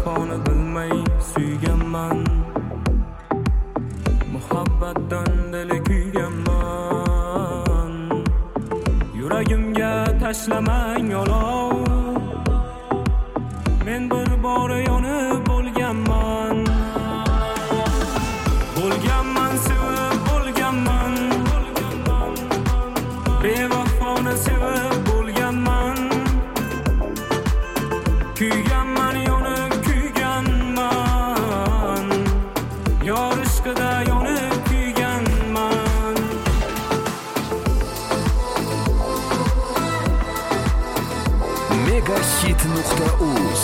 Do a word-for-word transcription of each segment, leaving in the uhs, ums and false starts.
vafoni bilmay suyganman, muhabbatdan dili kuyganman. Yuragimga tashlamang olov, men bir bor yonib bo'lganman. Bo'lganman, sevib bo'lganman, bevafoni sevib bo'lganman. Kuyganman, yonib kuyganman, yor ishqida yonib kuyganman. megahit nuqta uz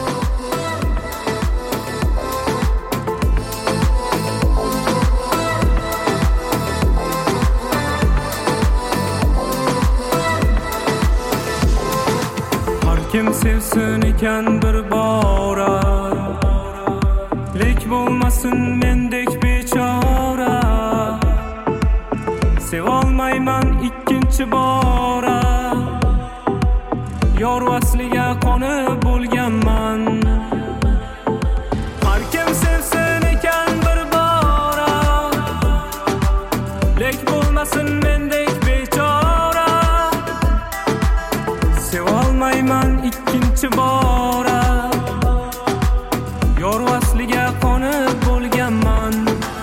Kim sevsin ekan bir bora, lek bo'lmasin mendek bechora. Sevolmayman ikkinchi bora, yor vasliga qonib bo'lganman. Har kim sevsin ekan bir bora, lek bo'lmasin mendek bechora. Sevolmayman ikkinchi bora, yor vasliga qonib bo'lganman.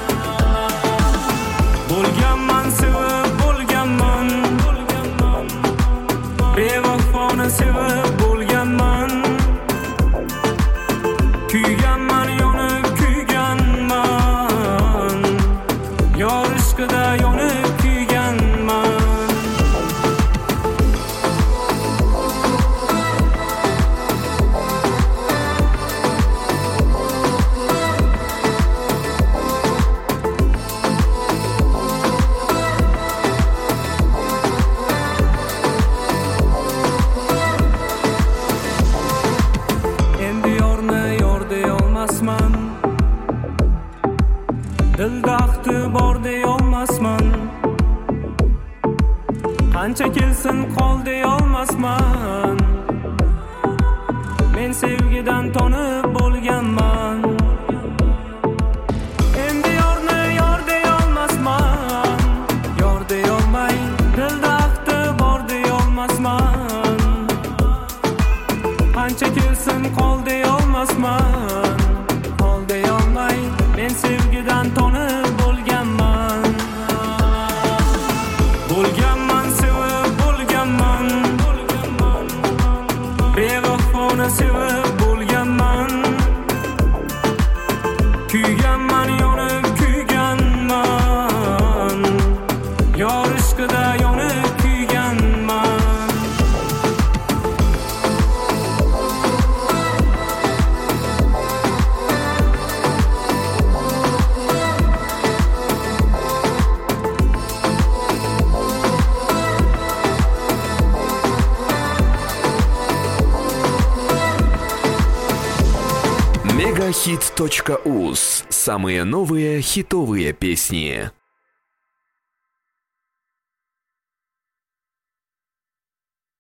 Bo'lganman, sevib bo'lganman, bevafoni sevib bo'lganman. Kuyganman, yonib kuyganman, yor ishqida yonib kuyganman. Dilda ahdi bor deyolmasman, qancha kelsin qol deyolmasman. Men sevgidan tonib bo'lganman, endi yorni yor deyolmasman. Yor deyolmay dilda ahdi bor deyolmasman, qancha kelsin qol deyolmasman. Qol deyolmay men sevgidan tonib bo'lganman. Bo'lganman, sevib bo'lganman, bevafoni sevib bo'lganman. Kuyganman, yonib kuyganman, yor ishqida yonib kuyganman. megahit точка уз. Самые новые хитовые песни.